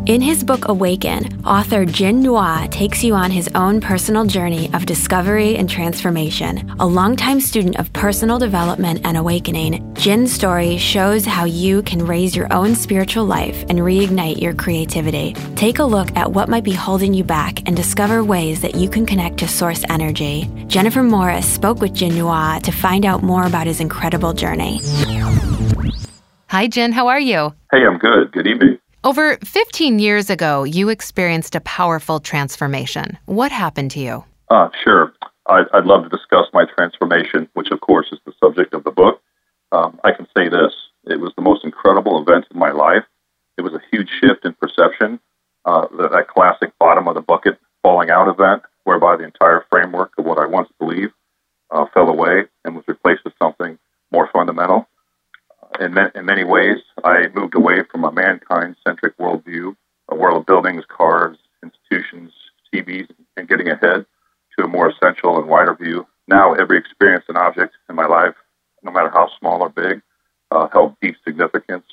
In his book Awaken, author Jin Noir takes you on his own personal journey of discovery and transformation. A longtime student of personal development and awakening, Jin's story shows how you can raise your own spiritual life and reignite your creativity. Take a look at what might be holding you back and discover ways that you can connect to source energy. Jennifer Morris spoke with Jin Noir to find out more about his incredible journey. Hi, Jin. How are you? Hey, I'm good. Good evening. Over 15 years ago, you experienced a powerful transformation. What happened to you? Sure. I'd love to discuss my transformation, which, of course, is the subject of the book. I can say this. It was the most incredible event in my life. It was a huge shift in perception. That classic bottom of the bucket falling out event, whereby the entire framework of what I once believed fell away and was replaced with something more fundamental. In many ways, I moved away from a mankind-centric worldview, a world of buildings, cars, institutions, TVs, and getting ahead, to a more essential and wider view. Now, every experience and object in my life, no matter how small or big, held deep significance.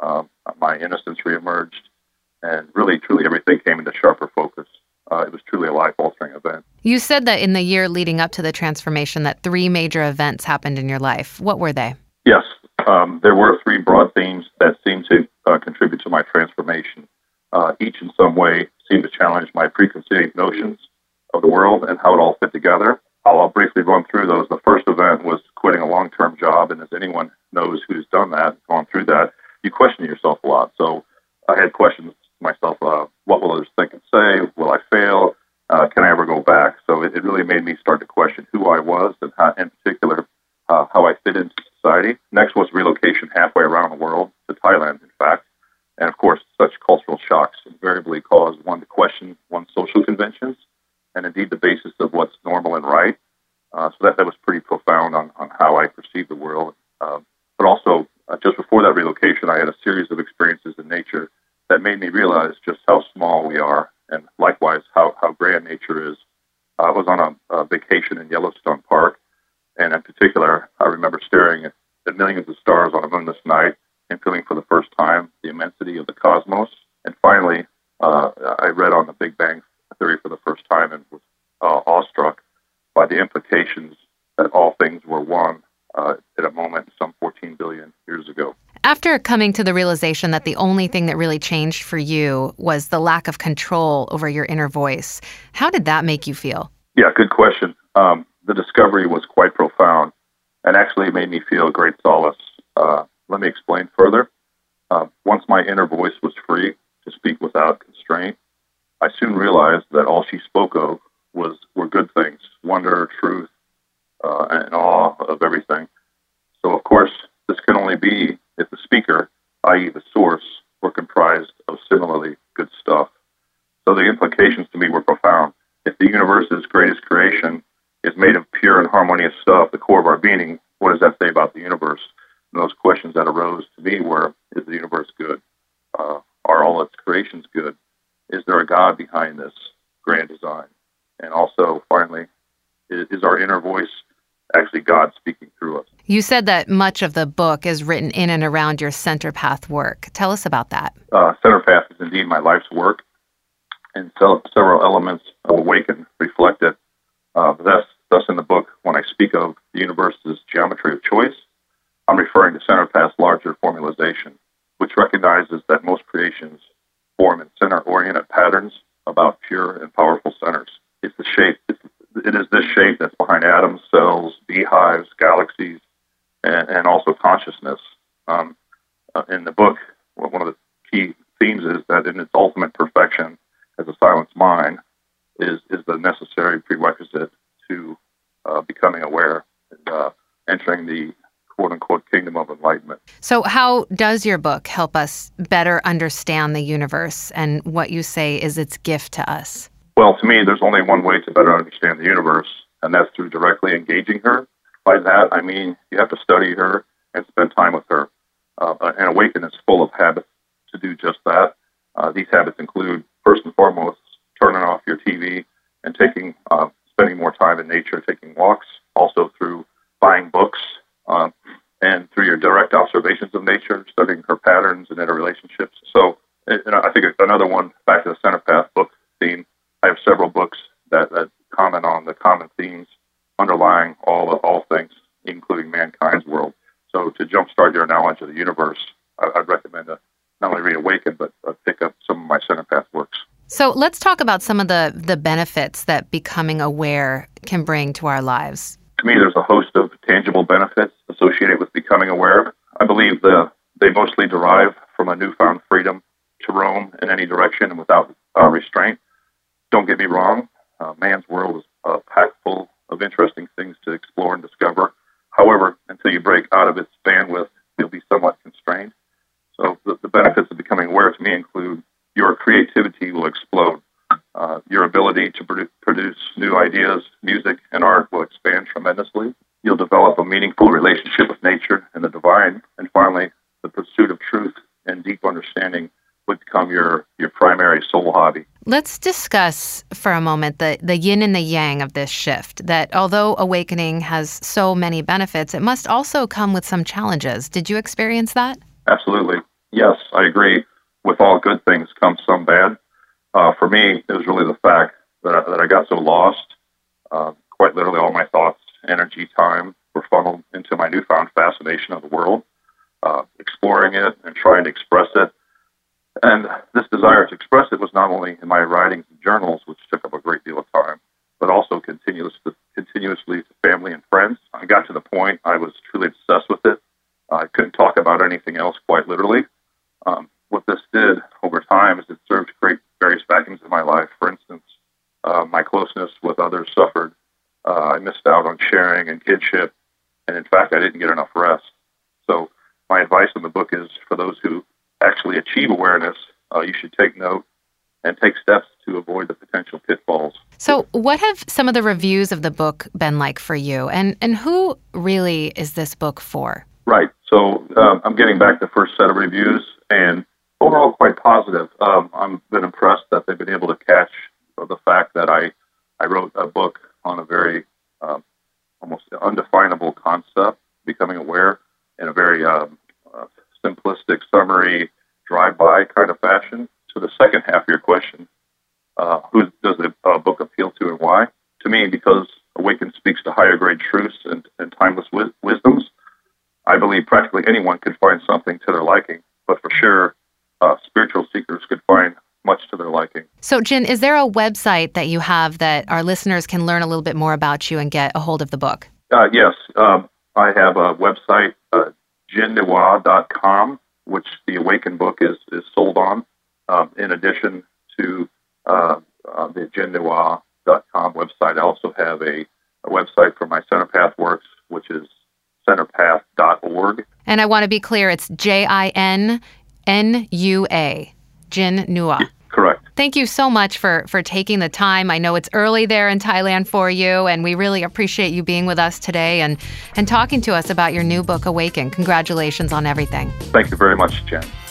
My innocence reemerged, and really, truly, everything came into sharper focus. It was truly a life-altering event. You said that in the year leading up to the transformation that 3 major events happened in your life. What were they? Yes. There were 3 broad themes that seemed to contribute to my transformation. Each in some way seemed to challenge my preconceived notions of the world and how it all fit together. I'll briefly run through those. The first event was quitting a long-term job, and as anyone knows who's done that, gone through that, you question yourself a lot. So I had questions to myself, what will others think and say? Will I fail? Can I ever go back? So it really made me start to question who I was and how, in particular, how I fit into society. Next was relocation halfway around the world, to Thailand, in fact. And of course, such cultural shocks invariably cause one to question one's social conventions and indeed the basis of what's normal and right. So that was pretty profound on how I perceive the world. But also, just before that relocation, I had a series of experiences in nature that made me realize just how small we are, and likewise how grand nature is. I was on a vacation in Yellowstone Park, and in particular, I remember staring at millions of stars on a moonless night and feeling for the first time the immensity of the cosmos. And finally, I read on the Big Bang Theory for the first time and was awestruck by the implications that all things were one at a moment some 14 billion years ago. After coming to the realization that the only thing that really changed for you was the lack of control over your inner voice, how did that make you feel? Yeah, good question. The discovery was quite profound and actually made me feel great solace. Let me explain further. Once my inner voice was free to speak without constraint, I soon realized that all she spoke of were good things, wonder, truth, and awe of everything. So, of course, this can only be if the speaker, i.e. the source, were comprised of similarly good stuff. So the implications to me were profound. If the universe's greatest creation is made of pure and harmonious stuff, the core of our being, what does that say about the universe? And those questions that arose to me were, is the universe good? Are all its creations good? Is there a God behind this grand design? And also, finally, is our inner voice actually God speaking through us? You said that much of the book is written in and around your Center Path work. Tell us about that. Center Path is indeed my life's work, and several elements of Awaken reflect it. Thus, in the book, when I speak of the universe's geometry of choice, I'm referring to Center Path's larger formalization, which recognizes that most creations form in center-oriented patterns about pure and powerful centers. It's the shape. It is this shape that's behind atoms, cells, beehives, galaxies, and also consciousness. In the book, one of the key themes is that in its ultimate perfection as a silenced mind is the necessary prerequisite to becoming aware and entering the quote-unquote kingdom of enlightenment. So how does your book help us better understand the universe and what you say is its gift to us? Well, to me, there's only one way to better understand the universe, and that's through directly engaging her. By that, I mean you have to study her and spend time with her. And Awaken is full of habits to do just that. These habits include, first and foremost, turning off your TV and spending more time in nature, taking walks, also through buying books, and through your direct observations of nature, studying her patterns and interrelationships. So And I think another one, back to the Center Path book theme, I have several books that comment on the common themes underlying all things, including mankind's world. So to jumpstart your knowledge of the universe, I'd recommend to not only read Awaken, but pick up some of my Center Path works. So let's talk about some of the benefits that becoming aware can bring to our lives. To me, there's a host of tangible benefits associated with becoming aware. I believe they mostly derive from a newfound freedom to roam in any direction and without restraint. Don't get me wrong, man's world is packed full of interesting things to explore and discover. However, until you break out of its bandwidth, you'll be somewhat constrained. So the benefits of becoming aware to me include your creativity will explode. Your ability to produce new ideas, music, and art will expand tremendously. You'll develop a meaningful relationship with nature and the divine. And finally, the pursuit of truth and deep understanding would become your primary soul hobby. Let's discuss for a moment the yin and the yang of this shift, that although awakening has so many benefits, it must also come with some challenges. Did you experience that? Absolutely. Yes, I agree. With all good things comes some bad. For me, it was really the fact that I got so lost. Quite literally, all my thoughts, energy, time were funneled into my newfound fascination of the world, exploring it and trying to express it. And this desire to express it was not only in my writings and journals, which took up a great deal of time, but also continuously to family and friends. I got to the point I was truly obsessed with it. I couldn't talk about anything else, quite literally. What this did over time is it served to create various vacuums in my life. For instance, my closeness with others suffered. I missed out on sharing and kinship, and in fact, I didn't get enough rest. So my advice in the book is for those who actually achieve awareness, you should take note and take steps to avoid the potential pitfalls. So what have some of the reviews of the book been like for you? And who really is this book for? Right. So I'm getting back the first set of reviews, and overall quite positive. I've been impressed that they've been able to catch the fact that I wrote a book on a very almost undefinable concept, becoming aware, in a very simplistic, summary, drive-by kind of fashion. So the second half of your question, who does the book appeal to and why? To me, because Awaken speaks to higher grade truths and timeless wisdoms, I believe practically anyone could find something to their liking, but for sure, spiritual seekers could find much to their liking. So, Jin, is there a website that you have that our listeners can learn a little bit more about you and get a hold of the book? Yes. I have a website, jinnua.com, which the Awaken book is sold on. In addition to the jinnua.com website, I also have a website for my Center Path works, which is centerpath.org. And I want to be clear, it's JINNUA, Jinnua. Correct. Thank you so much for taking the time. I know it's early there in Thailand for you, and we really appreciate you being with us today and talking to us about your new book, Awaken. Congratulations on everything. Thank you very much, Jen.